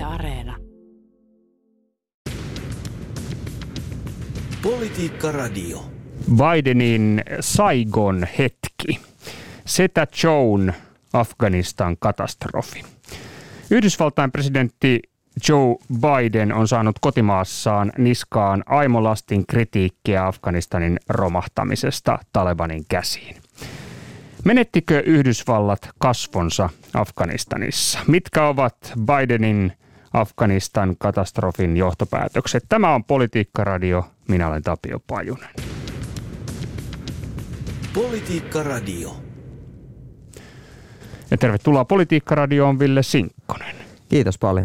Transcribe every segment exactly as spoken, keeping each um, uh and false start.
Yle Areena. Politiikka Radio. Bidenin Saigon hetki. Setä Joen Afganistan katastrofi. Yhdysvaltain presidentti Joe Biden on saanut kotimaassaan niskaan aimolastin kritiikkiä Afganistanin romahtamisesta Talebanin käsiin. Menettikö Yhdysvallat kasvonsa Afganistanissa? Mitkä ovat Bidenin Afganistan katastrofin johtopäätökset? Tämä on Politiikka Radio. Minä olen Tapio Pajunen. Politiikka Radio. Ja tervetuloa Politiikka Radioon Ville Sinkkonen. Kiitos paljon.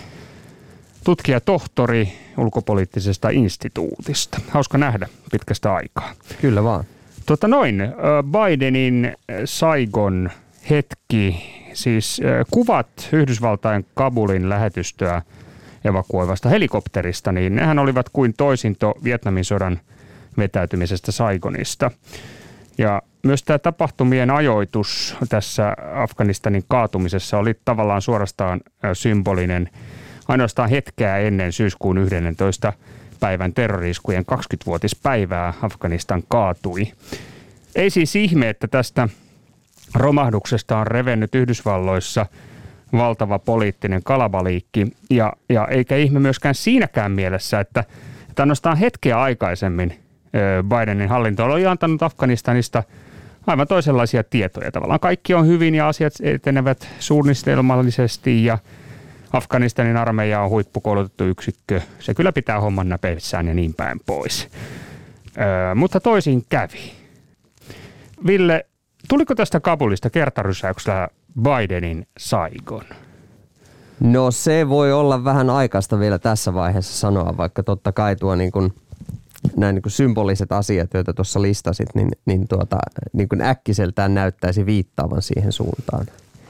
Tutkija tohtori ulkopoliittisesta instituutista. Hauska nähdä pitkästä aikaa. Kyllä vaan. Tota noin, Bidenin Saigon hetki, siis kuvat Yhdysvaltain Kabulin lähetystöä evakuoivasta helikopterista, niin nehän olivat kuin toisinto Vietnamin sodan vetäytymisestä Saigonista. Ja myös tämä tapahtumien ajoitus tässä Afganistanin kaatumisessa oli tavallaan suorastaan symbolinen. Ainoastaan hetkeä ennen syyskuun yhdennentoista päivän terrori-iskujen kaksikymmenvuotispäivää Afganistan kaatui. Ei siis ihme, että tästä romahduksesta on revennyt Yhdysvalloissa valtava poliittinen kalabaliikki, ja, ja eikä ihme myöskään siinäkään mielessä, että, että ainoastaan hetkeä aikaisemmin Bidenin hallinto oli antanut Afganistanista aivan toisenlaisia tietoja. Tavallaan kaikki on hyvin ja asiat etenevät suunnitelmallisesti ja Afganistanin armeija on huippukoulutettu yksikkö. Se kyllä pitää homman näpeissään ja niin päin pois. Öö, mutta toisin kävi. Ville, tuliko tästä Kabulista kertarysäyksellä Bidenin Saigon? No se voi olla vähän aikaista vielä tässä vaiheessa sanoa, vaikka totta kai tuo niin kuin, nämä niin kuin symboliset asiat, joita tuossa listasit, niin, niin, tuota, niin kuin äkkiseltään näyttäisi viittaavan siihen suuntaan.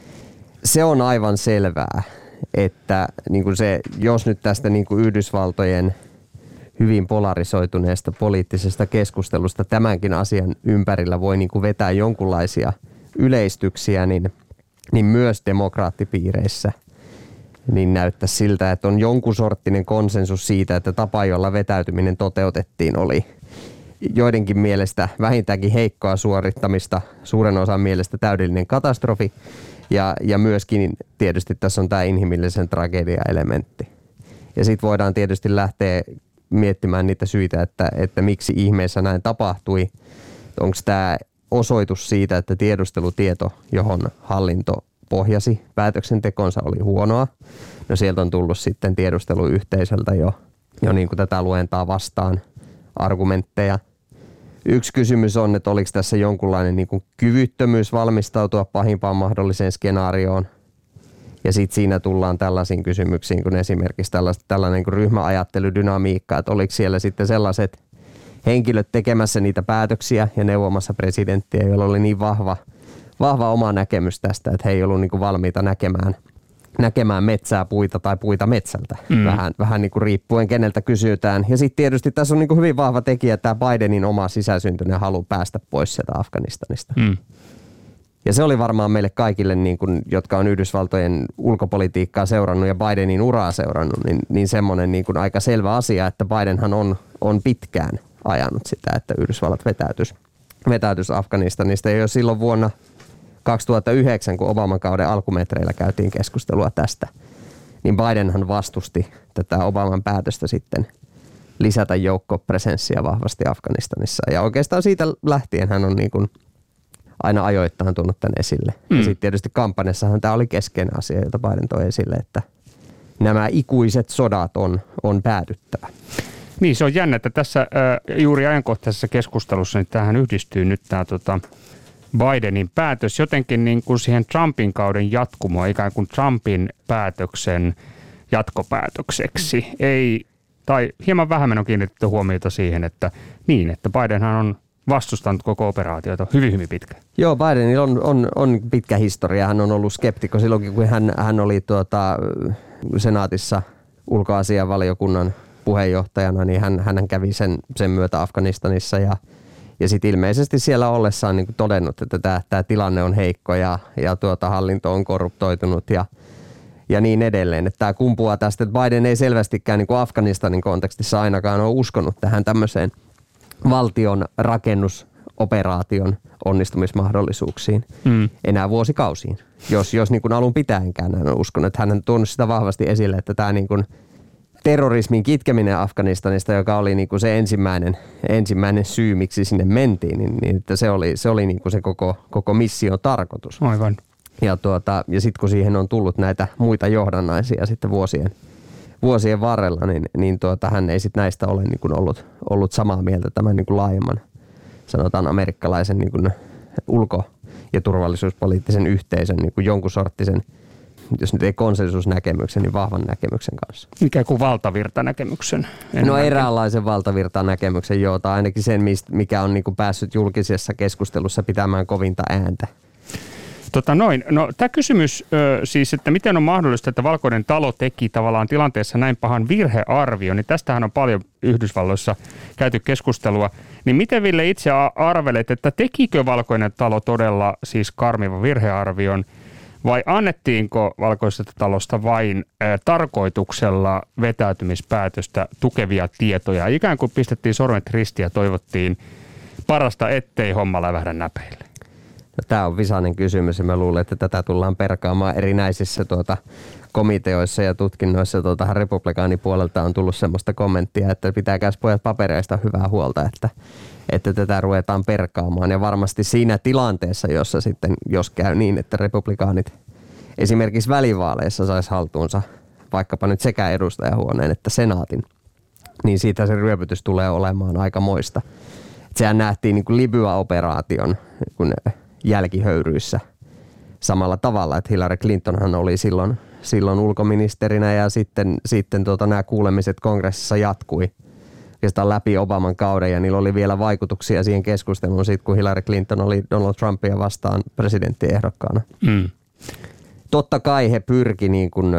Se on aivan selvää, että niin kuin se, jos nyt tästä niin kuin Yhdysvaltojen hyvin polarisoituneesta poliittisesta keskustelusta tämänkin asian ympärillä voi niin kuin vetää jonkunlaisia yleistyksiä, niin, niin myös demokraattipiireissä niin näyttää siltä, että on jonkun sorttinen konsensus siitä, että tapa, jolla vetäytyminen toteutettiin, oli joidenkin mielestä vähintäänkin heikkoa suorittamista, suuren osan mielestä täydellinen katastrofi. Ja, ja myöskin tietysti tässä on tämä inhimillisen tragedia-elementti. Ja sitten voidaan tietysti lähteä miettimään niitä syitä, että, että miksi ihmeessä näin tapahtui. Onko tämä osoitus siitä, että tiedustelutieto, johon hallinto pohjasi päätöksentekonsa, oli huonoa. No sieltä on tullut sitten tiedusteluyhteisöltä jo, jo niin kuin tätä luentaa vastaan argumentteja. Yksi kysymys on, että oliko tässä jonkunlainen niin kuin kyvyttömyys valmistautua pahimpaan mahdolliseen skenaarioon. Ja sitten siinä tullaan tällaisiin kysymyksiin, kun esimerkiksi tällainen niin kuin ryhmäajatteludynamiikka, että oliko siellä sitten sellaiset henkilöt tekemässä niitä päätöksiä ja neuvomassa presidenttiä, joilla oli niin vahva, vahva oma näkemys tästä, että he ei ollut niin kuin valmiita näkemään, näkemään metsää puita tai puita metsältä, mm. vähän, vähän niin kuin riippuen keneltä kysytään. Ja sitten tietysti tässä on niin kuin hyvin vahva tekijä tämä Bidenin oma sisäsyntyinen halu päästä pois sieltä Afganistanista. Mm. Ja se oli varmaan meille kaikille, niin kuin, jotka on Yhdysvaltojen ulkopolitiikkaa seurannut ja Bidenin uraa seurannut, niin, niin semmoinen niin kuin aika selvä asia, että Bidenhan on, on pitkään ajanut sitä, että Yhdysvallat vetäytys, vetäytys Afganistanista. Ja jo silloin vuonna kaksituhattayhdeksän, kun Obaman kauden alkumetreillä käytiin keskustelua tästä, niin Bidenhan vastusti tätä Obaman päätöstä sitten lisätä joukkopresenssiä vahvasti Afganistanissa. Ja oikeastaan siitä lähtien hän on niin kuin aina ajoittain tuonut tämän esille. Mm. Ja sitten tietysti kampanjassahan tämä oli keskeinen asia, jota Biden toi esille, että nämä ikuiset sodat on, on päätyttävä. Niin, se on jännä, että tässä äh, juuri ajankohtaisessa keskustelussa niin tähän yhdistyy nyt tämä tota, Bidenin päätös jotenkin niin kuin siihen Trumpin kauden jatkumoa, ikään kuin Trumpin päätöksen jatkopäätökseksi. Ei, tai hieman vähemmän on kiinnitetty huomiota siihen, että niin, että Bidenhan on vastustanut koko operaatiota hyvin, hyvin pitkä. Joo, Bidenilla on, on, on pitkä historia. Hän on ollut skeptikko silloinkin, kun hän, hän oli tuota, senaatissa ulkoasianvaliokunnan puheenjohtajana, niin hän, hän kävi sen, sen myötä Afganistanissa ja, ja sitten ilmeisesti siellä ollessaan niin kuin todennut, että tämä, tämä tilanne on heikko ja, ja tuota, hallinto on korruptoitunut ja, ja niin edelleen. Että tämä kumpuaa tästä, että Biden ei selvästikään niin kuin Afganistanin kontekstissa ainakaan ole uskonut tähän tämmöiseen valtion rakennusoperaation onnistumismahdollisuuksiin mm. enää vuosikausiin. Jos, jos niin kuin alun pitäenkään hän on uskonut, että hän on tuonut sitä vahvasti esille, että tämä niin kuin terrorismin kitkeminen Afganistanista, joka oli niin kuin se ensimmäinen, ensimmäinen syy, miksi sinne mentiin, niin, niin että se oli, se, oli niin kuin se koko, koko mission tarkoitus. Aivan. Ja, tuota, ja sitten kun siihen on tullut näitä muita johdannaisia sitten vuosien, vuosien varrella, niin, niin tuota, hän ei sitten näistä ole niin kuin ollut, ollut samaa mieltä tämän niin kuin laajemman, sanotaan amerikkalaisen niin kuin ulko- ja turvallisuuspoliittisen yhteisön niin kuin jonkun sorttisen, jos nyt ei konsensusnäkemyksen, niin vahvan näkemyksen kanssa. Ikään kuin valtavirtanäkemyksen. No eräänlaisen valtavirtanäkemyksen, joo, tai ainakin sen, mikä on niin kuin päässyt julkisessa keskustelussa pitämään kovinta ääntä. Tota noin. No, tämä kysymys ö, siis, että miten on mahdollista, että Valkoinen talo teki tavallaan tilanteessa näin pahan virhearvio, niin tästähän on paljon Yhdysvalloissa käyty keskustelua. Niin miten, Ville, itse arvelet, että tekikö Valkoinen talo todella siis karmivan virhearvion, vai annettiinko Valkoisesta talosta vain ä, tarkoituksella vetäytymispäätöstä tukevia tietoja? Ikään kuin pistettiin sormet ristiin ja toivottiin parasta, ettei homma lävähdä näpeille. No, tämä on visainen kysymys ja mä luulen, että tätä tullaan perkaamaan erinäisissä tuota, komiteoissa ja tutkinnoissa. Tuota, republikaanipuolelta on tullut semmoista kommenttia, että pitääkäs pojat papereista hyvää huolta, että, että tätä ruvetaan perkaamaan. Ja varmasti siinä tilanteessa, jossa sitten, jos käy niin, että republikaanit esimerkiksi välivaaleissa saisi haltuunsa vaikkapa nyt sekä edustajahuoneen että senaatin, niin siitä se ryöpytys tulee olemaan aikamoista. Sehän nähtiin niin kuin Libya-operaation kun jälkihöyryissä samalla tavalla, että Hillary Clintonhan oli silloin, silloin ulkoministerinä ja sitten, sitten tuota, nämä kuulemiset kongressissa jatkui oikeastaan läpi Obaman kauden ja niillä oli vielä vaikutuksia siihen keskusteluun siitä, kun Hillary Clinton oli Donald Trumpia vastaan presidenttiehdokkaana. Mm. Totta kai he pyrki niin kuin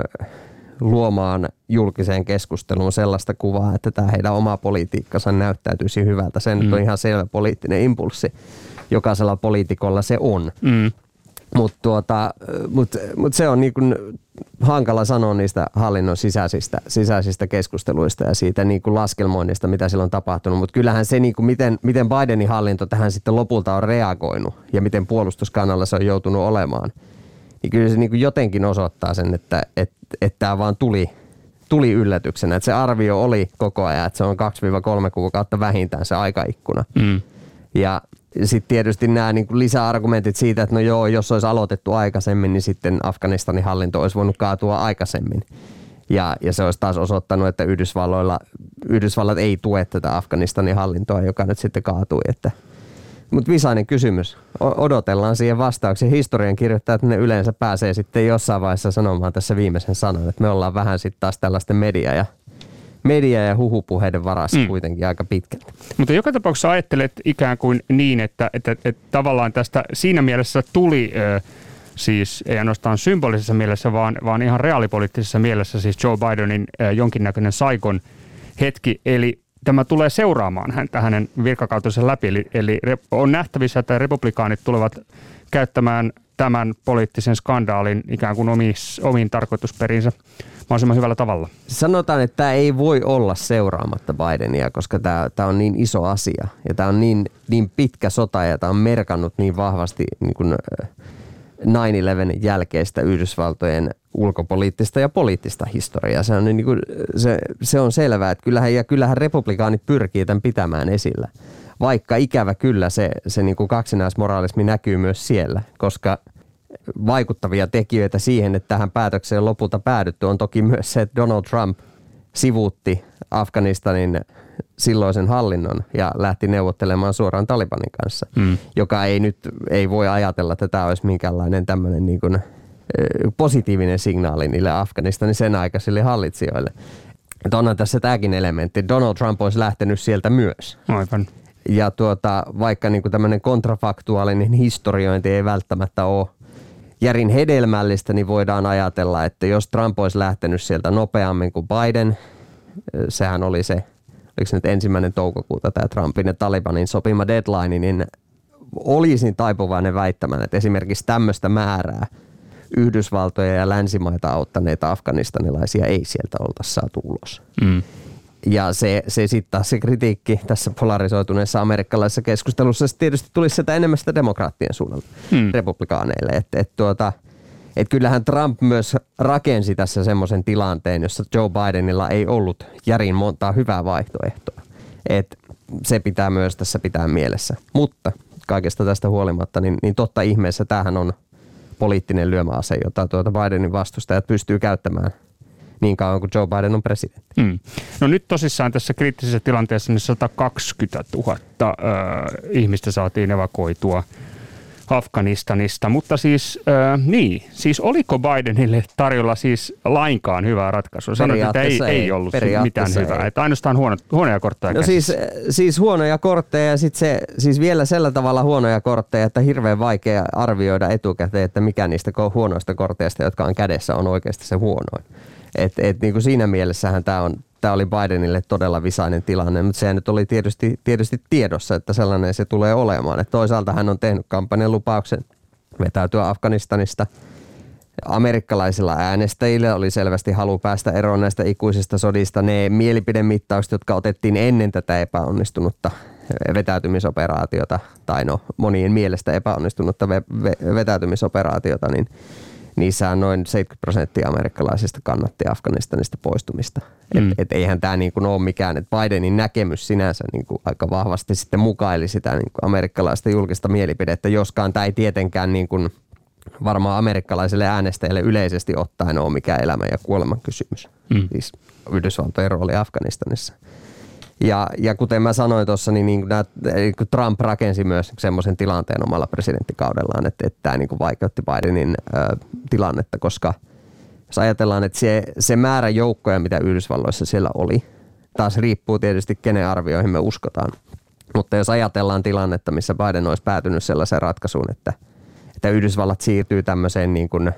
luomaan julkiseen keskusteluun sellaista kuvaa, että tämä heidän oma politiikkansa näyttäytyisi hyvältä. Se mm. on ihan selvä poliittinen impulssi. Jokaisella poliitikolla se on. Mm. Mutta tuota, mut, mut se on niin kuin hankala sanoa niistä hallinnon sisäisistä, sisäisistä keskusteluista ja siitä niin kuin laskelmoinnista, mitä siellä on tapahtunut. Mutta kyllähän se, niin kuin miten, miten Bidenin hallinto tähän sitten lopulta on reagoinut ja miten puolustuskannalla se on joutunut olemaan, niin kyllä se niin kuin jotenkin osoittaa sen, että et, et tämä vaan tuli, tuli yllätyksenä. Että se arvio oli koko ajan, että se on kaksi kolme kuukautta vähintään se aikaikkuna. Mm. Ja sitten tietysti nämä niin kuin lisäargumentit siitä, että no joo, jos olisi aloitettu aikaisemmin, niin sitten Afganistanin hallinto olisi voinut kaatua aikaisemmin. Ja, ja se olisi taas osoittanut, että Yhdysvalloilla, Yhdysvallat ei tue tätä Afganistanin hallintoa, joka nyt sitten kaatui. Että. Mutta visainen kysymys. O- odotellaan siihen vastauksia. Historian kirjoittajat ne yleensä pääsee sitten jossain vaiheessa sanomaan tässä viimeisen sanan, että me ollaan vähän sitten taas tällaisten media- ja media- ja huhupuheiden varassa mm. kuitenkin aika pitkälti. Mutta joka tapauksessa ajattelet ikään kuin niin, että, että, että, että tavallaan tästä siinä mielessä tuli, äh, siis ei ainoastaan symbolisessa mielessä, vaan, vaan ihan reaalipoliittisessa mielessä, siis Joe Bidenin äh, jonkinnäköinen Saigon hetki, eli tämä tulee seuraamaan häntä hänen virkakautensa läpi, eli, eli on nähtävissä, että republikaanit tulevat käyttämään tämän poliittisen skandaalin ikään kuin omis, omiin tarkoitusperinsä mahdollisimman hyvällä tavalla. Sanotaan, että tämä ei voi olla seuraamatta Bidenia, koska tämä, tämä on niin iso asia ja tämä on niin, niin pitkä sota ja tämä on merkannut niin vahvasti niin kuin nine eleven jälkeistä Yhdysvaltojen ulkopoliittista ja poliittista historiaa. Se on, niin kuin, se, se on selvää, että kyllähän, ja kyllähän republikaanit pyrkii tämän pitämään esillä. Vaikka ikävä kyllä se, se niin kuin kaksinaismoraalismi näkyy myös siellä, koska vaikuttavia tekijöitä siihen, että tähän päätökseen lopulta päädytty on toki myös se, että Donald Trump sivuutti Afganistanin silloisen hallinnon ja lähti neuvottelemaan suoraan Talibanin kanssa, mm. joka ei nyt ei voi ajatella, että tämä olisi minkäänlainen tämmöinen niin kuin positiivinen signaali niille Afganistanin sen aikaisille hallitsijoille. Että onhan tässä tämäkin elementti. Donald Trump olisi lähtenyt sieltä myös. Aivan. Ja tuota, vaikka niin kuin tämmöinen kontrafaktuaalinen historiointi ei välttämättä ole järin hedelmällistä, niin voidaan ajatella, että jos Trump olisi lähtenyt sieltä nopeammin kuin Biden, sehän oli se, oliko se nyt ensimmäinen toukokuuta tämä Trumpin ja Talibanin sopima deadline, niin olisin taipuvainen väittämään, että esimerkiksi tämmöistä määrää Yhdysvaltoja ja länsimaita auttaneita afganistanilaisia ei sieltä oltaisi saatu ulos. Mm. Ja se, se sitten taas se kritiikki tässä polarisoituneessa amerikkalaisessa keskustelussa tietysti tulisi sitä enemmän sitä demokraattien suunnalta mm. republikaaneille. Että et tuota, et kyllähän Trump myös rakensi tässä semmoisen tilanteen, jossa Joe Bidenilla ei ollut järin montaa hyvää vaihtoehtoa. Et se pitää myös tässä pitää mielessä. Mutta kaikesta tästä huolimatta, niin, niin totta ihmeessä tämähän on poliittinen lyömäase, jota tuota Bidenin vastustajat pystyy käyttämään niin kauan kuin Joe Biden on presidentti. Mm. No nyt tosissaan tässä kriittisessä tilanteessa niin sata kaksikymmentätuhatta äh, ihmistä saatiin evakuoitua Afganistanista, mutta siis äh, niin, siis oliko Bidenille tarjolla siis lainkaan hyvää ratkaisua? Sanoit, että ei, ei, ei ollut mitään hyvää, ei. Että ainoastaan huono, huonoja kortteja No siis, siis huonoja kortteja ja sitten se, siis vielä sillä tavalla huonoja kortteja, että hirveän vaikea arvioida etukäteen, että mikä niistä huonoista korteista, jotka on kädessä, on oikeasti se huonoin. Et, et niin kuin siinä mielessähän tämä on Tämä oli Bidenille todella visainen tilanne, mutta se nyt oli tietysti, tietysti tiedossa, että sellainen se tulee olemaan. Et toisaalta hän on tehnyt kampanjan lupauksen vetäytyä Afganistanista. Amerikkalaisilla äänestäjillä oli selvästi halu päästä eroon näistä ikuisista sodista. Ne mielipidemittaukset, jotka otettiin ennen tätä epäonnistunutta vetäytymisoperaatiota, tai no monien mielestä epäonnistunutta vetäytymisoperaatiota, niin niissähän noin seitsemänkymmentä prosenttia amerikkalaisista kannatti Afganistanista poistumista. Mm. Et, et eihän tämä niin kuin ole mikään, että Bidenin näkemys sinänsä niin kuin aika vahvasti sitten mukaili sitä niin kuin amerikkalaista julkista mielipidettä, joskaan tämä ei tietenkään niin kuin varmaan amerikkalaisille äänestäjille yleisesti ottaen ole mikään elämän ja kuoleman kysymys. Mm. Siis Yhdysvaltojen rooli Afganistanissa. Ja, ja kuten mä sanoin tuossa, niin, niin Trump rakensi myös semmoisen tilanteen omalla presidenttikaudellaan, että, että tämä niin kuin vaikeutti Bidenin ö, tilannetta, koska jos ajatellaan, että se, se määrä joukkoja, mitä Yhdysvalloissa siellä oli, taas riippuu tietysti kenen arvioihin me uskotaan. Mutta jos ajatellaan tilannetta, missä Biden olisi päätynyt sellaiseen ratkaisuun, että, että Yhdysvallat siirtyy tämmöiseen niin kuin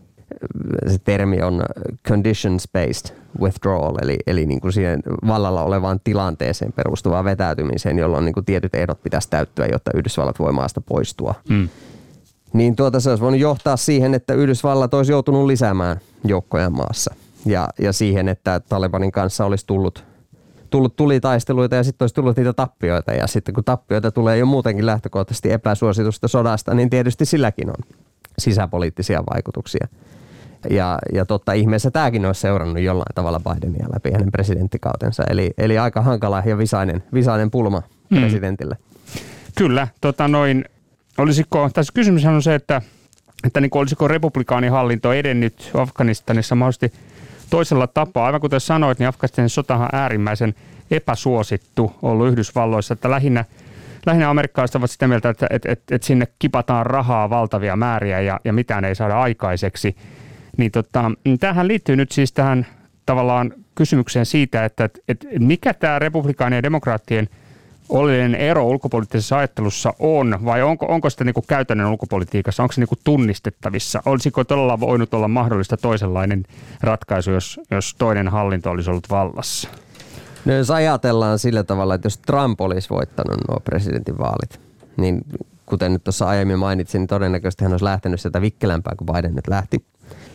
se termi on conditions-based withdrawal, eli, eli niin kuin siihen vallalla olevaan tilanteeseen perustuvaan vetäytymiseen, jolloin niin kuin tietyt ehdot pitäisi täyttyä, jotta Yhdysvallat voi maasta poistua. Mm. Niin tuota se olisi voinut johtaa siihen, että Yhdysvallat olisi joutunut lisäämään joukkoja maassa. Ja, ja siihen, että Talibanin kanssa olisi tullut, tullut tulitaisteluita ja sitten olisi tullut niitä tappioita. Ja sitten kun tappioita tulee jo muutenkin lähtökohtaisesti epäsuositusta sodasta, niin tietysti silläkin on sisäpoliittisia vaikutuksia. Ja, ja totta ihmeessä tämäkin olisi seurannut jollain tavalla Bidenia läpi hänen presidenttikautensa. Eli, eli aika hankala ja visainen, visainen pulma mm. presidentille. Kyllä. Tota noin, olisiko, tässä kysymys on se, että, että niin olisiko republikaanihallinto edennyt Afganistanissa mahdollisesti toisella tapaa. Aivan kuten sanoit, niin Afganistanin sotahan on äärimmäisen epäsuosittu ollut Yhdysvalloissa, että lähinnä Lähinnä amerikkalaiset ovat sitä mieltä, että, että, että, että sinne kipataan rahaa valtavia määriä ja, ja mitään ei saada aikaiseksi. Niin tota, tämähän liittyy nyt siis tähän tavallaan kysymykseen siitä, että, että, että mikä tämä republikaanien ja demokraattien oleellinen ero ulkopoliittisessa ajattelussa on, vai onko, onko sitä niin kuin käytännön ulkopolitiikassa, onko se niin kuin tunnistettavissa? Olisiko todella voinut olla mahdollista toisenlainen ratkaisu, jos, jos toinen hallinto olisi ollut vallassa? No jos ajatellaan sillä tavalla, että jos Trump olisi voittanut nuo presidentinvaalit, niin kuten nyt tuossa aiemmin mainitsin, niin todennäköisesti hän olisi lähtenyt sieltä vikkelämpää kuin Biden nyt lähti.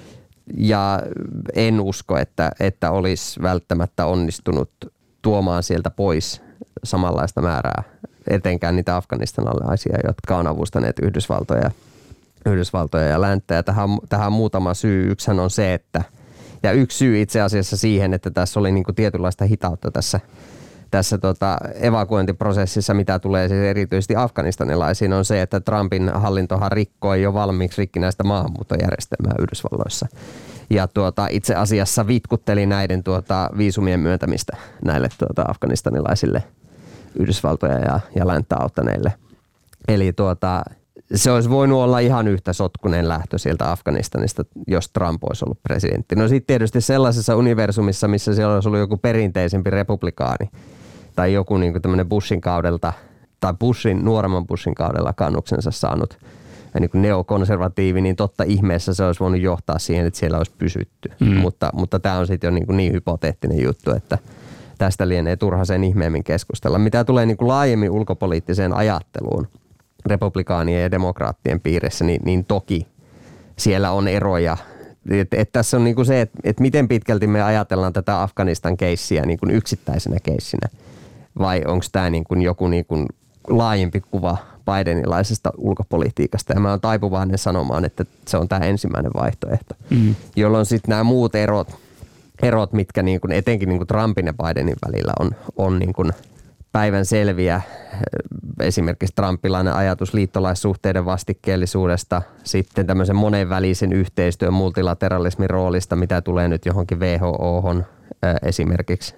Ja en usko, että, että olisi välttämättä onnistunut tuomaan sieltä pois samanlaista määrää, etenkään niitä afganistanilaisia, jotka on avustaneet Yhdysvaltoja, Yhdysvaltoja ja länttä. Ja tähän, tähän muutama syy. Yksihän on se, että ja yksi syy itse asiassa siihen, että tässä oli niin kuin tietynlaista hitautta tässä, tässä tota evakuointiprosessissa, mitä tulee siis erityisesti afganistanilaisiin, on se, että Trumpin hallintohan rikkoi jo valmiiksi rikkinäistä maahanmuuttojärjestelmää Yhdysvalloissa. Ja tuota, itse asiassa vitkutteli näiden tuota, viisumien myöntämistä näille tuota, afganistanilaisille Yhdysvaltoja ja, ja länttä auttaneille. Eli tuota, se olisi voinut olla ihan yhtä sotkunen lähtö sieltä Afganistanista, jos Trump olisi ollut presidentti. No sitten tietysti sellaisessa universumissa, missä siellä olisi ollut joku perinteisempi republikaani tai joku niin kuin tämmöinen Bushin kaudelta tai Bushin, nuoremman Bushin kaudella kannuksensa saanut niin kuin neokonservatiivi, niin totta ihmeessä se olisi voinut johtaa siihen, että siellä olisi pysytty. Mm. Mutta, mutta tämä on sitten jo niin, niin hypoteettinen juttu, että tästä lienee turha sen ihmeemmin keskustella. Mitä tulee niin kuin laajemmin ulkopoliittiseen ajatteluun republikaanien ja demokraattien piirissä, niin, niin toki siellä on eroja. Et, et tässä on niinku se, että et miten pitkälti me ajatellaan tätä Afganistan-keissiä niinku yksittäisenä keissinä, vai onko tämä niinku joku niinku laajempi kuva bidenilaisesta ulkopolitiikasta. Ja mä oon taipuvainen sanomaan, että se on tämä ensimmäinen vaihtoehto, mm. jolloin sitten nämä muut erot, erot mitkä niinku, etenkin niinku Trumpin ja Bidenin välillä on, on niinku päivän selviä. Esimerkiksi trumpilainen ajatus liittolaissuhteiden vastikkeellisuudesta, sitten tämmöisen monenvälisen yhteistyön multilateralismin roolista, mitä tulee nyt johonkin W H O:hon esimerkiksi.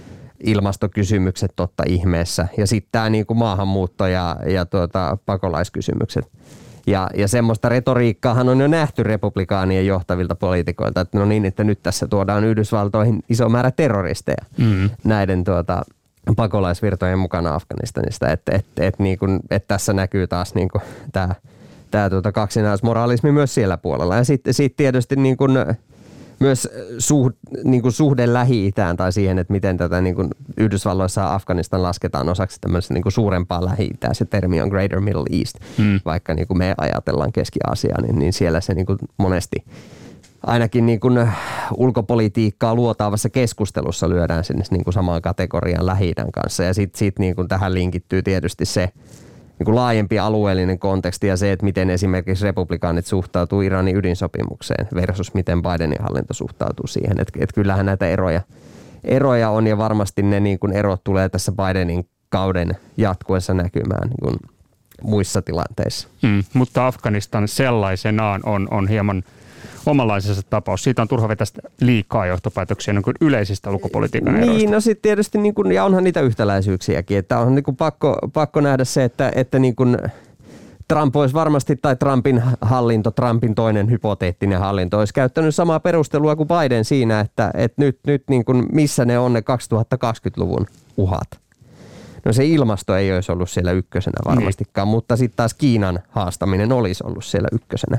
Ilmastokysymykset totta ihmeessä ja sitten tämä niinku maahanmuutto ja, ja tuota, pakolaiskysymykset. Ja, ja semmoista retoriikkaahan on jo nähty republikaanien johtavilta poliitikoilta, että no niin, että nyt tässä tuodaan Yhdysvaltoihin iso määrä terroristeja mm. näiden tuota, pakolaisvirtojen mukana Afganistanista. Että et, et, niinku, et tässä näkyy taas niinku, tämä tää, tuota, kaksinaismoraalismi myös siellä puolella. Ja sitten sit tietysti niinku, myös suhde, niin kuin suhde Lähi-Itään tai siihen, että miten tätä niin kuin Yhdysvalloissa ja Afganistan lasketaan osaksi tämmöistä niin kuin suurempaa Lähi-Itää. Se termi on Greater Middle East, hmm. vaikka niin kuin me ajatellaan Keski-Aasiaa, niin, niin siellä se niin kuin monesti ainakin niin kuin ulkopolitiikkaa luotaavassa keskustelussa lyödään sinne niin kuin samaan kategoriaan Lähi-idän kanssa. Ja sitten sit niin kuin tähän linkittyy tietysti se niin kuin laajempi alueellinen konteksti ja se, että miten esimerkiksi republikaanit suhtautuu Iranin ydinsopimukseen versus miten Bidenin hallinto suhtautuu siihen. Että et kyllähän näitä eroja, eroja on ja varmasti ne niin kuin erot tulee tässä Bidenin kauden jatkuessa näkymään niin kuin muissa tilanteissa. Mm, mutta Afganistan sellaisenaan on, on hieman omanlaisensa tapaus. Siitä on turha vetästä liikaa johtopäätöksiä niin kuin yleisistä ulkopolitiikan eroista. Niin, no sitten tietysti, niin kuin, ja onhan niitä yhtäläisyyksiäkin, että on niin kuin pakko, pakko nähdä se, että, että niin kuin Trump olisi varmasti, tai Trumpin hallinto, Trumpin toinen hypoteettinen hallinto, olisi käyttänyt samaa perustelua kuin Biden siinä, että, että nyt, nyt niin kuin missä ne on ne kaksituhattakaksikymmentäluvun uhat. No se ilmasto ei olisi ollut siellä ykkösenä varmastikaan, niin. Mutta sitten taas Kiinan haastaminen olisi ollut siellä ykkösenä.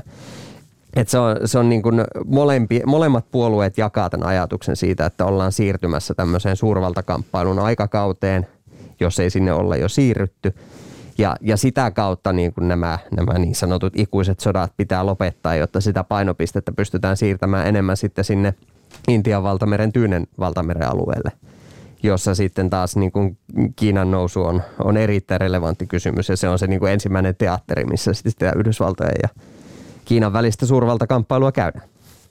Et se on, se on niin kuin molempi, molemmat puolueet jakaa tämän ajatuksen siitä, että ollaan siirtymässä tämmöiseen suurvaltakamppailun aikakauteen, jos ei sinne olla jo siirrytty. Ja, ja sitä kautta niin kuin nämä, nämä niin sanotut ikuiset sodat pitää lopettaa, jotta sitä painopistettä pystytään siirtämään enemmän sitten sinne Intian valtameren, Tyynen valtameren alueelle, jossa sitten taas niin kuin Kiinan nousu on, on erittäin relevantti kysymys. Ja se on se niin kuin ensimmäinen teatteri, missä sitten Yhdysvaltojen ja Kiinan välistä suurvaltakamppailua käydään.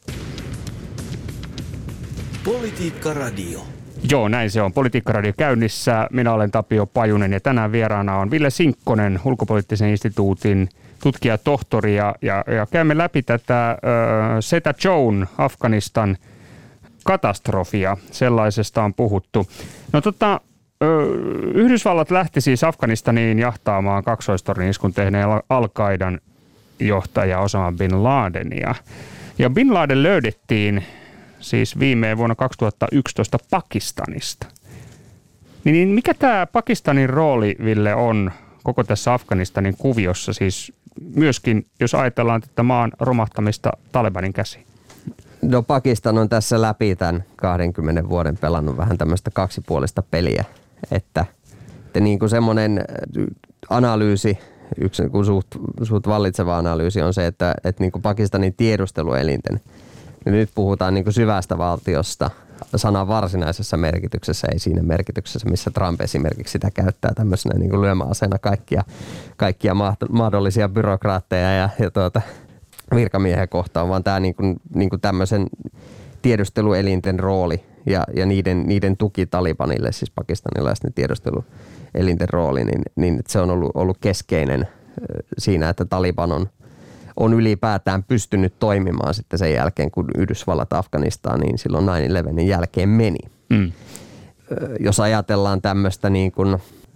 Politiikka Radio. Joo, näin se on. Politiikka Radio käynnissä. Minä olen Tapio Pajunen ja tänään vieraana on Ville Sinkkonen, ulkopoliittisen instituutin tutkija, tohtori. Ja, ja, ja käymme läpi tätä äh, Zeta Jones Afganistan katastrofia. Sellaisesta on puhuttu. No tota, äh, Yhdysvallat lähti siis Afganistaniin jahtaamaan kaksoistorni-iskun tehneen Al-Qaidan johtaja Osama bin Ladenia. Ja bin Laden löydettiin siis viime vuonna kaksituhattayksitoista Pakistanista. Niin mikä tämä Pakistanin rooli, Ville, on koko tässä Afganistanin kuviossa? Siis myöskin, jos ajatellaan tätä maan romahtamista Talebanin käsiin. No Pakistan on tässä läpi tämän kahdenkymmenen vuoden pelannut vähän tämmöistä kaksipuolista peliä. Että, että niin kuin semmoinen analyysi, yksi niin kuin suht, suht vallitseva analyysi on se, että, että niin kuin Pakistanin tiedusteluelinten, niin nyt puhutaan niin kuin syvästä valtiosta sanan varsinaisessa merkityksessä, ei siinä merkityksessä, missä Trump esimerkiksi sitä käyttää tämmöisenä niin kuin lyömäaseena kaikkia, kaikkia mahdollisia byrokraatteja ja, ja tuota, virkamiehiä kohtaan, vaan tämä niin kuin, niin kuin tämmöisen tiedusteluelinten rooli ja, ja niiden, niiden tuki Talibanille, siis pakistanilaisten tiedusteluelinten rooli, niin, niin se on ollut, ollut keskeinen siinä, että Taliban on, on ylipäätään pystynyt toimimaan sitten sen jälkeen, kun Yhdysvallat Afganistaan, niin silloin nine eleven jälkeen meni. Mm. Jos ajatellaan tämmöistä niin kuin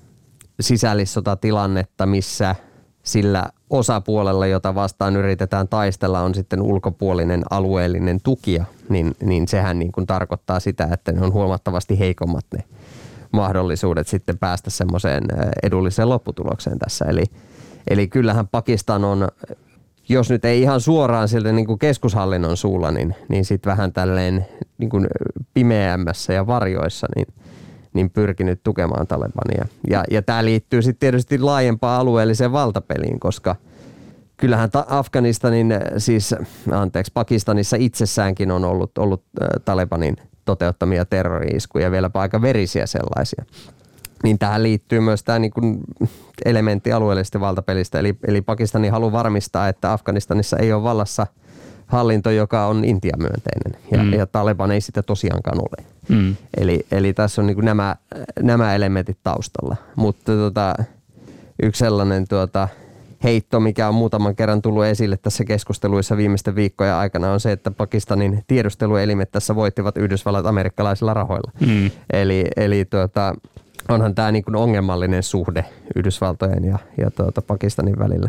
sisällissotatilannetta, missä sillä osapuolella, jota vastaan yritetään taistella, on sitten ulkopuolinen alueellinen tukija, niin, niin sehän niin kuin tarkoittaa sitä, että ne on huomattavasti heikommat ne mahdollisuudet sitten päästä semmoiseen edulliseen lopputulokseen tässä. Eli, eli kyllähän Pakistan on, jos nyt ei ihan suoraan siltä niin kuin keskushallinnon suulla, niin, niin sitten vähän tälleen niin kuin pimeämmässä ja varjoissa, niin niin pyrkinyt tukemaan Talebania. Ja, ja tämä liittyy sitten tietysti laajempaan alueelliseen valtapeliin, koska kyllähän ta- Afganistanin, siis anteeksi, Pakistanissa itsessäänkin on ollut, ollut äh, Talebanin toteuttamia terrori-iskuja, vieläpä aika verisiä sellaisia. Niin tähän liittyy myös tämä niin kuin elementti alueellisesta valtapelistä, eli, eli Pakistanin halu varmistaa, että Afganistanissa ei ole vallassa hallinto, joka on Intia-myönteinen, ja, mm. ja Taleban ei sitä tosiaankaan ole. Mm. Eli, eli tässä on niin kuin nämä, nämä elementit taustalla, mutta tota, yksi sellainen tuota, heitto, mikä on muutaman kerran tullut esille tässä keskusteluissa viimeisten viikkojen aikana, on se, että Pakistanin tiedusteluelimet tässä voittivat Yhdysvallat amerikkalaisilla rahoilla. Mm. Eli, eli tuota, onhan tämä niin kuin ongelmallinen suhde Yhdysvaltojen ja, ja tuota Pakistanin välillä.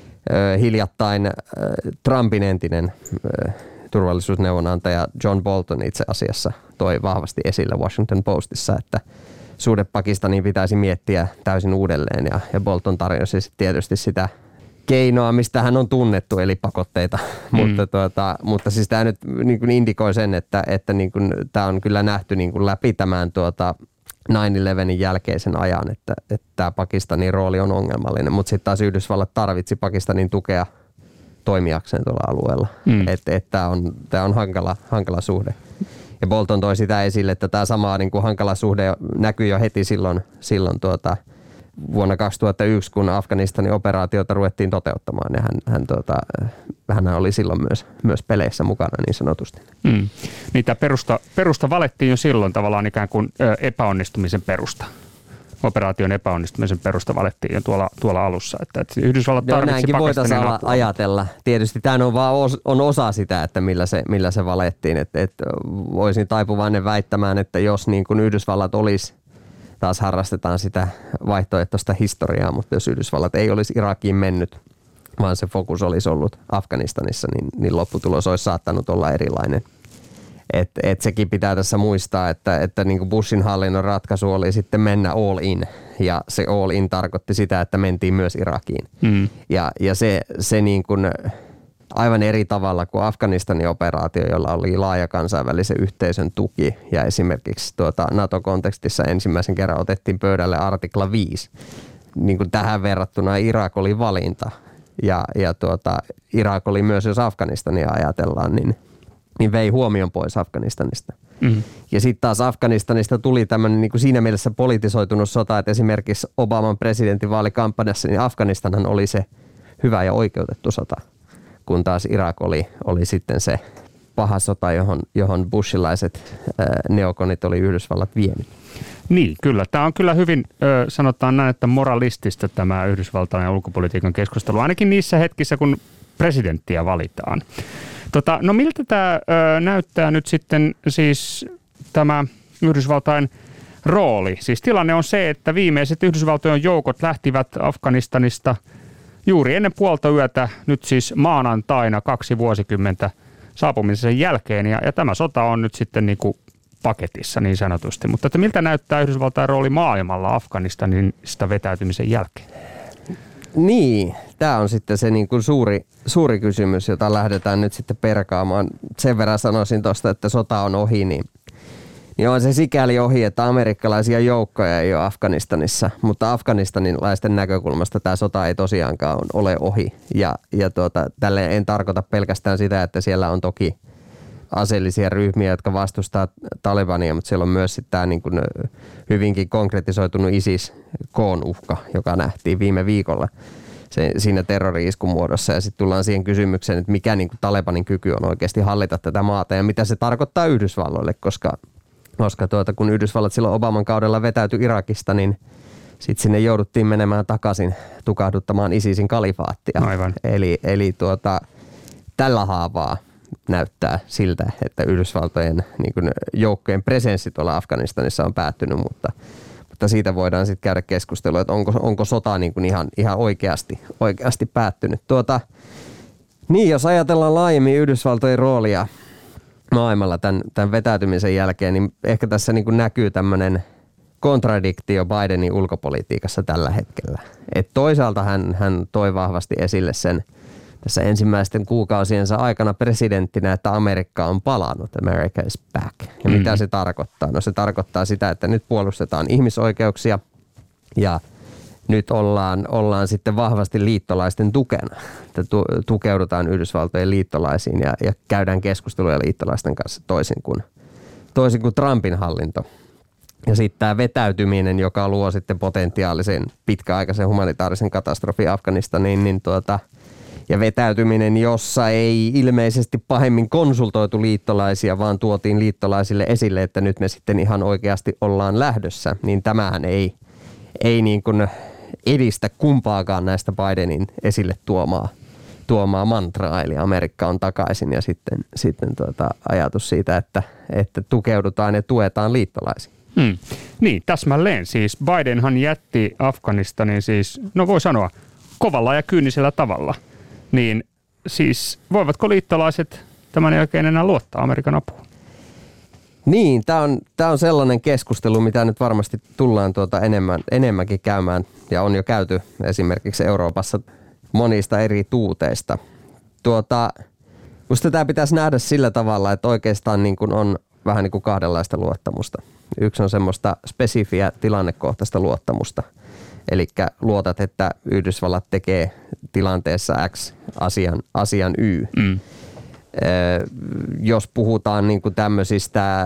Ö, hiljattain ö, Trumpin entinen ö, turvallisuusneuvonantaja John Bolton itse asiassa toi vahvasti esille Washington Postissa, että suhde Pakistaniin pitäisi miettiä täysin uudelleen, ja, ja Bolton tarjosi tietysti sitä keinoa, mistä hän on tunnettu, eli pakotteita. Mm. mutta, tuota, mutta siis tämä nyt niin kuin indikoi sen, että, että niin kuin, tämä on kyllä nähty niin kuin läpi tämän tuota nine eleven jälkeisen ajan, että, että tämä Pakistanin rooli on ongelmallinen, mutta sitten taas Yhdysvallat tarvitsi Pakistanin tukea toimijakseen tuolla alueella. Mm. Että et tämä on, tää on hankala, hankala suhde. Ja Bolton toi sitä esille, että tämä sama niin kuin hankala suhde näkyi jo heti silloin, silloin tuota, vuonna kaksituhattayksi, kun Afganistanin operaatiota ruvettiin toteuttamaan. Ja hän, hän, tuota, hän oli silloin myös, myös peleissä mukana niin sanotusti. Mm. Niin tämä perusta, perusta valettiin jo silloin tavallaan ikään kuin epäonnistumisen perusta. Operaation epäonnistumisen perusta valettiin jo tuolla, tuolla alussa. Että, että Yhdysvallat tarvitsi no, näinkin voitaisiin ajatella. Tietysti tämä on vaan os, on osa sitä, että millä se, millä se valettiin. Että, että voisin taipuvainen väittämään, että jos niin kuin Yhdysvallat olisi, taas harrastetaan sitä vaihtoehtoista historiaa, mutta jos Yhdysvallat ei olisi Irakiin mennyt, vaan se fokus olisi ollut Afganistanissa, niin, niin lopputulos olisi saattanut olla erilainen. Et, et sekin pitää tässä muistaa, että, että niin kuin Bushin hallinnon ratkaisu oli sitten mennä all in, ja se all in tarkoitti sitä, että mentiin myös Irakiin. Mm. Ja, ja se, se niin kuin aivan eri tavalla kuin Afganistanin operaatio, jolla oli laaja kansainvälisen yhteisön tuki, ja esimerkiksi tuota NATO-kontekstissa ensimmäisen kerran otettiin pöydälle artikla viisi. Niin kuin tähän verrattuna Irak oli valinta, ja, ja tuota, Irak oli myös, jos Afganistania ajatellaan, niin niin vei huomion pois Afganistanista. Mm. Ja sitten taas Afganistanista tuli tämmöinen niin kuin siinä mielessä politisoitunut sota, että esimerkiksi Obaman presidentinvaalikampanjassa, niin Afganistanhan oli se hyvä ja oikeutettu sota, kun taas Irak oli, oli sitten se paha sota, johon, johon bushilaiset ää, neokonit oli Yhdysvallat vienyt. Niin, kyllä. Tämä on kyllä hyvin, sanotaan näin, että moralistista tämä Yhdysvaltain ja ulkopolitiikan keskustelu, ainakin niissä hetkissä, kun presidenttiä valitaan. Tota, no miltä tämä ö, näyttää nyt sitten siis tämä Yhdysvaltain rooli? Siis tilanne on se, että viimeiset Yhdysvaltojen joukot lähtivät Afganistanista juuri ennen puolta yötä, nyt siis maanantaina kaksi vuosikymmentä saapumisen jälkeen, ja, ja tämä sota on nyt sitten niin kuin paketissa niin sanotusti. Mutta että miltä näyttää Yhdysvaltain rooli maailmalla Afganistanista vetäytymisen jälkeen? Niin, tämä on sitten se niin kuin suuri, suuri kysymys, jota lähdetään nyt sitten perkaamaan. Sen verran sanoisin tuosta, että sota on ohi, niin, niin on se sikäli ohi, että amerikkalaisia joukkoja ei ole Afganistanissa, mutta afganistanilaisten näkökulmasta tämä sota ei tosiaankaan ole ohi. Ja, ja tuota, tälle en tarkoita pelkästään sitä, että siellä on toki aseellisia ryhmiä, jotka vastustaa Talibania, mutta siellä on myös sitten tämä niin kuin hyvinkin konkretisoitunut ISIS-koon uhka, joka nähtiin viime viikolla se, siinä terrori-iskun muodossa. Ja sitten tullaan siihen kysymykseen, että mikä niin kuin Talebanin kyky on oikeasti hallita tätä maata ja mitä se tarkoittaa Yhdysvalloille, koska, koska tuota, kun Yhdysvallat silloin Obaman kaudella vetäytyi Irakista, niin sitten sinne jouduttiin menemään takaisin tukahduttamaan ISISin kalifaattia. Aivan. Eli, eli tuota, tällä haavaa näyttää siltä, että Yhdysvaltojen niin kuin joukkojen presenssi tuolla Afganistanissa on päättynyt, mutta, mutta siitä voidaan sitten käydä keskustelua, että onko, onko sota niin kuin ihan, ihan oikeasti, oikeasti päättynyt. Tuota, niin, jos ajatellaan laajemmin Yhdysvaltojen roolia maailmalla tämän, tämän vetäytymisen jälkeen, niin ehkä tässä niin kuin näkyy tämmöinen kontradiktio Bidenin ulkopolitiikassa tällä hetkellä. Et toisaalta hän, hän toi vahvasti esille sen tässä ensimmäisten kuukausiensa aikana presidenttinä, että Amerikka on palannut, America is back. Ja mm-hmm. mitä se tarkoittaa? No se tarkoittaa sitä, että nyt puolustetaan ihmisoikeuksia ja nyt ollaan, ollaan sitten vahvasti liittolaisten tukena. Että tu, tukeudutaan Yhdysvaltojen liittolaisiin ja, ja käydään keskusteluja liittolaisten kanssa toisin kuin, toisin kuin Trumpin hallinto. Ja sitten tämä vetäytyminen, joka luo sitten potentiaalisen pitkäaikaisen humanitaarisen katastrofin Afganistaniin, niin tuota, ja vetäytyminen, jossa ei ilmeisesti pahemmin konsultoitu liittolaisia, vaan tuotiin liittolaisille esille, että nyt me sitten ihan oikeasti ollaan lähdössä, niin tämähän ei, ei niin kuin edistä kumpaakaan näistä Bidenin esille tuomaa, tuomaa mantraa, eli Amerikka on takaisin ja sitten, sitten tuota, ajatus siitä, että, että tukeudutaan ja tuetaan liittolaisia. Hmm. Niin, täsmälleen. Siis Bidenhan jätti Afganistanin siis, no voi sanoa, kovalla ja kyynisellä tavalla. Niin siis voivatko liittolaiset tämän jälkeen enää luottaa Amerikan apuun? Niin, tämä on, tämä on sellainen keskustelu, mitä nyt varmasti tullaan tuota enemmän, enemmänkin käymään ja on jo käyty esimerkiksi Euroopassa monista eri tuuteista. Tuota, musta tämä pitäisi nähdä sillä tavalla, että oikeastaan niin kuin on vähän niin kuin kahdenlaista luottamusta. Yksi on semmoista spesifiä tilannekohtaista luottamusta. Eli luotat, että Yhdysvallat tekee tilanteessa X asian, asian Y. Mm. Ee, jos puhutaan niin kuin tämmöisistä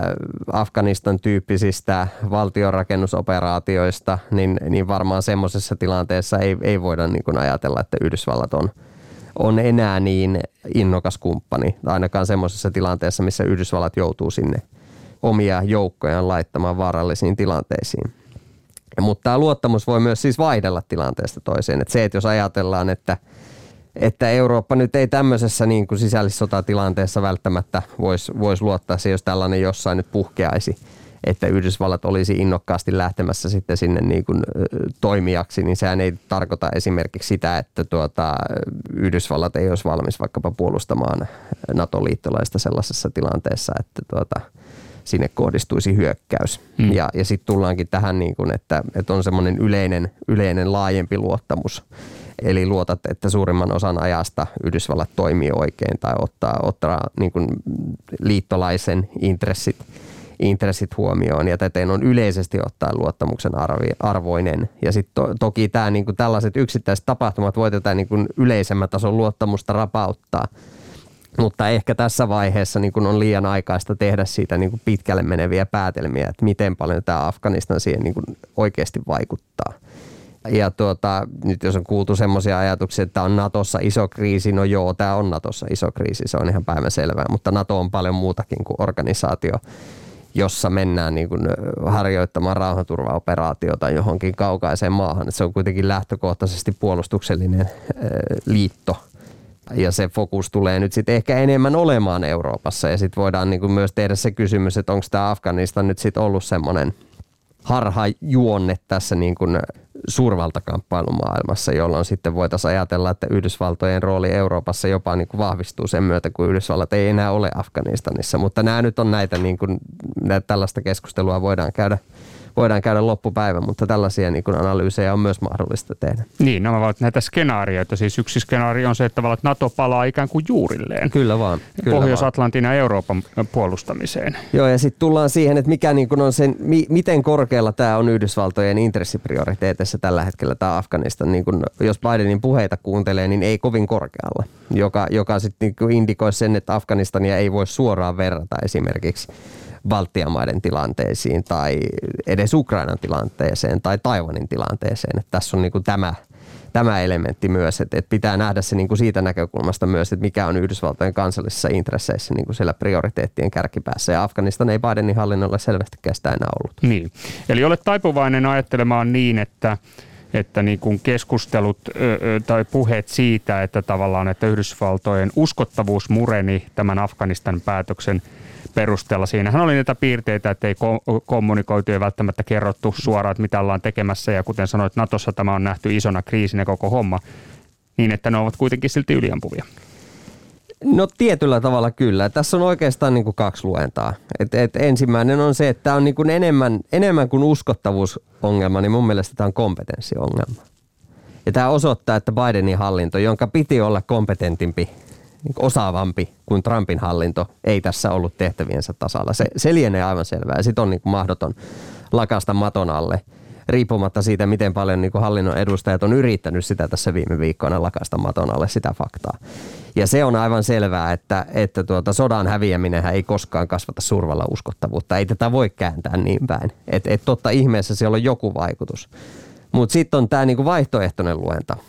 Afganistan-tyyppisistä valtionrakennusoperaatioista, niin, niin varmaan semmoisessa tilanteessa ei, ei voida niin kuin ajatella, että Yhdysvallat on, on enää niin innokas kumppani. Ainakaan semmoisessa tilanteessa, missä Yhdysvallat joutuu sinne omia joukkojaan laittamaan vaarallisiin tilanteisiin. Mutta tämä luottamus voi myös siis vaihdella tilanteesta toiseen. Et se, että jos ajatellaan, että, että Eurooppa nyt ei tämmöisessä niin kuin sisällissotatilanteessa välttämättä voisi vois luottaa se, jos tällainen jossain nyt puhkeaisi, että Yhdysvallat olisi innokkaasti lähtemässä sitten sinne niin kuin toimijaksi, niin sehän ei tarkoita esimerkiksi sitä, että tuota, Yhdysvallat ei olisi valmis vaikkapa puolustamaan NATO-liittolaista sellaisessa tilanteessa, että tuota, sinne kohdistuisi hyökkäys. Mm. Ja, ja sitten tullaankin tähän, niin kuin, että, että on semmoinen yleinen, yleinen laajempi luottamus. Eli luotat, että suurimman osan ajasta Yhdysvallat toimii oikein tai ottaa, ottaa niin kuin liittolaisen intressit, intressit huomioon. Ja täten on yleisesti ottaen luottamuksen arvi, arvoinen. Ja sitten to, toki tämä, niin kuin tällaiset yksittäiset tapahtumat voi tätä niin kuin yleisemmän tason luottamusta rapauttaa. Mutta ehkä tässä vaiheessa niin kun on liian aikaista tehdä siitä niin kun pitkälle meneviä päätelmiä, että miten paljon tämä Afganistan siihen niin kun oikeasti vaikuttaa. Ja tuota, nyt jos on kuultu semmoisia ajatuksia, että on Natossa iso kriisi, no joo, tämä on Natossa iso kriisi, se on ihan päivänselvää, mutta Nato on paljon muutakin kuin organisaatio, jossa mennään niin kun harjoittamaan rauhanturvaoperaatiota johonkin kaukaiseen maahan. Se on kuitenkin lähtökohtaisesti puolustuksellinen äh, liitto. Ja se fokus tulee nyt sitten ehkä enemmän olemaan Euroopassa. Ja sitten voidaan niinku myös tehdä se kysymys, että onko tämä Afganistan nyt sitten ollut semmoinen harhajuonne tässä niinku suurvaltakamppailumaailmassa, jolloin sitten voitaisiin ajatella, että Yhdysvaltojen rooli Euroopassa jopa niinku vahvistuu sen myötä, kun Yhdysvallat ei enää ole Afganistanissa. Mutta nämä nyt on näitä, niinku, näitä tällaista keskustelua voidaan käydä. Voidaan käydä loppupäivä, mutta tällaisia niin kuin analyysejä on myös mahdollista tehdä. Niin, nämä ovat näitä skenaarioita. Siis yksi skenaario on se, että NATO palaa ikään kuin juurilleen. Kyllä vaan. Kyllä Pohjois-Atlantin ja Euroopan puolustamiseen. Joo, ja sitten tullaan siihen, että mikä niin kuin on sen, mi, miten korkealla tämä on Yhdysvaltojen intressiprioriteetissa tällä hetkellä tämä Afganistan. Niin kuin, jos Bidenin puheita kuuntelee, niin ei kovin korkealla, joka, joka sitten niin indikoi sen, että Afganistania ei voi suoraan verrata esimerkiksi Baltian maiden tilanteisiin tai edes Ukrainan tilanteeseen tai Taiwanin tilanteeseen. Että tässä on niin kuin tämä, tämä elementti myös, että, että pitää nähdä se niin kuin siitä näkökulmasta myös, että mikä on Yhdysvaltojen kansallisissa intresseissä niin kuin siellä prioriteettien kärkipäässä. Ja Afganistan ei Bidenin hallinnolla selvästikään sitä enää ollut. Niin. Eli olet taipuvainen ajattelemaan niin, että että niin kuin keskustelut ö, tai puheet siitä, että tavallaan että Yhdysvaltojen uskottavuus mureni tämän Afganistan päätöksen perusteella. Siinähän oli niitä piirteitä, että ei kommunikoitu ja välttämättä kerrottu suoraan, että mitä ollaan tekemässä. Ja kuten sanoit, Natossa tämä on nähty isona kriisinä koko homma, niin että ne ovat kuitenkin silti yliampuvia. No tietyllä tavalla kyllä. Tässä on oikeastaan niin kuin kaksi luentaa. Et, et ensimmäinen on se, että tämä on niin kuin enemmän, enemmän kuin uskottavuusongelma, niin mun mielestä tämä on kompetenssiongelma. Ja tämä osoittaa, että Bidenin hallinto, jonka piti olla kompetentimpi, osaavampi kuin Trumpin hallinto, ei tässä ollut tehtäviensä tasalla. Se, se lienee aivan selvää. Ja sitten on niin kuin mahdoton lakasta maton alle riippumatta siitä, miten paljon niin kuin hallinnon edustajat on yrittänyt sitä tässä viime viikkoina lakaista maton alle sitä faktaa. Ja se on aivan selvää, että, että tuota, sodan häviäminenhän ei koskaan kasvata survalla uskottavuutta. Ei tätä voi kääntää niin päin. Että et totta ihmeessä siellä on joku vaikutus. Mutta sitten on tämä niinku vaihtoehtoinen luenta.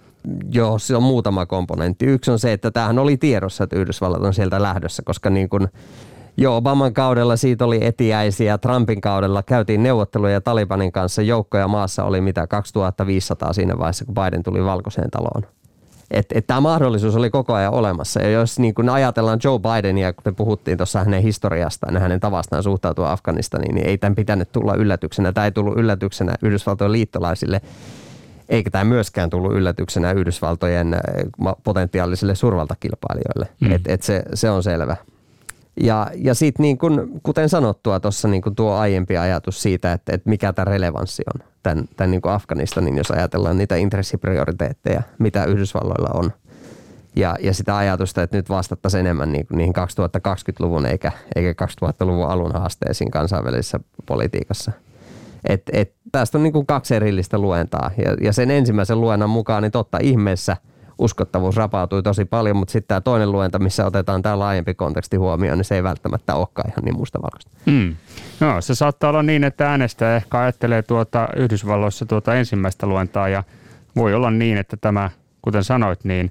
Joo, se on muutama komponentti. Yksi on se, että tämähän oli tiedossa, että Yhdysvallat on sieltä lähdössä, koska niin kuin, joo, Obaman kaudella siitä oli etiäisiä, Trumpin kaudella käytiin neuvotteluja Talibanin kanssa, joukkoja maassa oli mitä kaksituhattaviisisataa siinä vaiheessa, kun Biden tuli Valkoiseen taloon. Että et tämä mahdollisuus oli koko ajan olemassa. Ja jos niin kun ajatellaan Joe Bidenia, kuten puhuttiin tuossa hänen historiastaan ja hänen tavastaan suhtautua Afganistaniin, niin ei tämän pitänyt tulla yllätyksenä. Tämä ei tullut yllätyksenä Yhdysvaltojen liittolaisille, eikä tämä myöskään tullut yllätyksenä Yhdysvaltojen potentiaalisille suurvaltakilpailijoille. Mm. Että et se, se on selvä. Ja, ja sitten niin kun, kuten sanottua tuossa niin kun tuo aiempi ajatus siitä, että, että mikä tämä relevanssi on tämän, tämän niin kun Afganistanin, jos ajatellaan niitä intressiprioriteetteja, mitä Yhdysvalloilla on. Ja, ja sitä ajatusta, että nyt vastattaisiin enemmän niin kuin niihin kaksituhattakaksikymmentäluvun eikä, eikä kaksituhattaluvun alun haasteisiin kansainvälisessä politiikassa. Et, et, tästä on niin kuin kaksi erillistä luentaa. Ja, ja sen ensimmäisen luennan mukaan, niin totta ihmeessä uskottavuus rapautui tosi paljon, mutta sitten tämä toinen luenta, missä otetaan tämä laajempi konteksti huomioon, niin se ei välttämättä olekaan ihan niin mustavalkoista. Mm. No, se saattaa olla niin, että äänestäjä ehkä ajattelee tuota Yhdysvalloissa tuota ensimmäistä luentaa ja voi olla niin, että tämä, kuten sanoit, niin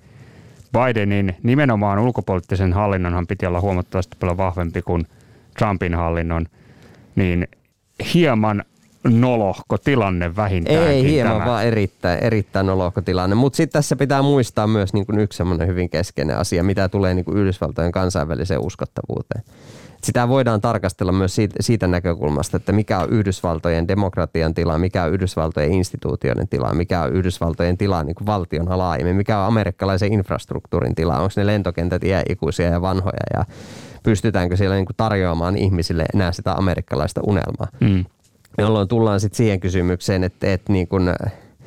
Bidenin nimenomaan ulkopoliittisen hallinnonhan piti olla huomattavasti paljon vahvempi kuin Trumpin hallinnon, niin hieman nolohko tilanne vähintäänkin. Ei hieman, tämä. vaan erittäin, erittäin nolohko tilanne. Mutta sitten tässä pitää muistaa myös niin kuin yksi semmoinen hyvin keskeinen asia, mitä tulee niin kuin Yhdysvaltojen kansainväliseen uskottavuuteen. Sitä voidaan tarkastella myös siitä, siitä näkökulmasta, että mikä on Yhdysvaltojen demokratian tila, mikä on Yhdysvaltojen instituutioiden tila, mikä on Yhdysvaltojen tila niin kuin valtion laajemmin, mikä on amerikkalaisen infrastruktuurin tila, onko ne lentokentät iäikuisia ja vanhoja ja pystytäänkö siellä niin kuin tarjoamaan ihmisille enää sitä amerikkalaista unelmaa. Mm. Jolloin tullaan sitten siihen kysymykseen, että, että niin kun,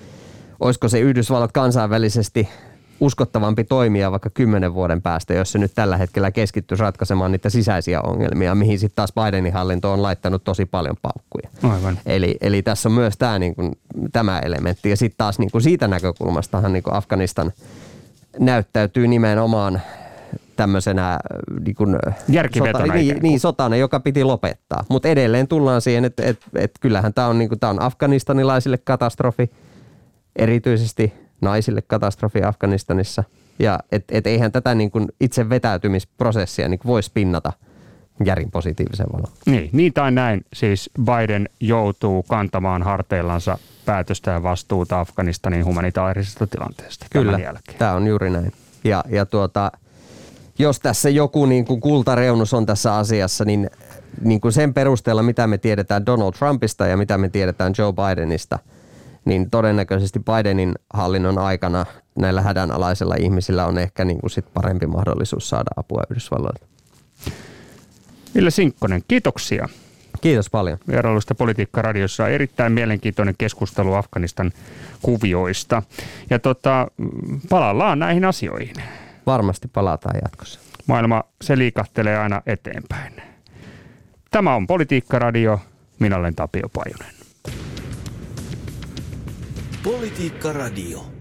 olisiko se Yhdysvallat kansainvälisesti uskottavampi toimija vaikka kymmenen vuoden päästä, jos se nyt tällä hetkellä keskittyisi ratkaisemaan niitä sisäisiä ongelmia, mihin sitten taas Bidenin hallinto on laittanut tosi paljon paukkuja. Aivan. Eli, eli tässä on myös tämä, niin kun, tämä elementti. Ja sitten taas niin kun siitä näkökulmastahan niin kun Afganistan näyttäytyy nimenomaan tämmöisenä niin kuin järkivetona sota, niin, niin, sotana, joka piti lopettaa. Mutta edelleen tullaan siihen, että et, et kyllähän tämä on, niin kuin, on afganistanilaisille katastrofi, erityisesti naisille katastrofi Afganistanissa. Ja et, et eihän tätä niin kuin itse vetäytymisprosessia niin kuin voisi pinnata järin positiivisen valoon. Niin, niin tai näin. Siis Biden joutuu kantamaan harteillansa päätöstä ja vastuuta Afganistanin humanitaarisesta tilanteesta. Kyllä, tämä on juuri näin. Ja, ja tuota... Jos tässä joku niin kuin kultareunus on tässä asiassa, niin, niin kuin sen perusteella, mitä me tiedetään Donald Trumpista ja mitä me tiedetään Joe Bidenista, niin todennäköisesti Bidenin hallinnon aikana näillä hädänalaisilla ihmisillä on ehkä niin kuin sit parempi mahdollisuus saada apua Yhdysvalloilta. Ville Sinkkonen, kiitoksia. Kiitos paljon. Vierailusta Politiikka Radiossa erittäin mielenkiintoinen keskustelu Afganistan kuvioista. Ja tota, palaillaan näihin asioihin. Varmasti palataan jatkossa. Maailma, se liikahtelee aina eteenpäin. Tämä on Politiikka Radio. Minä olen Tapio Pajunen. Politiikka Radio.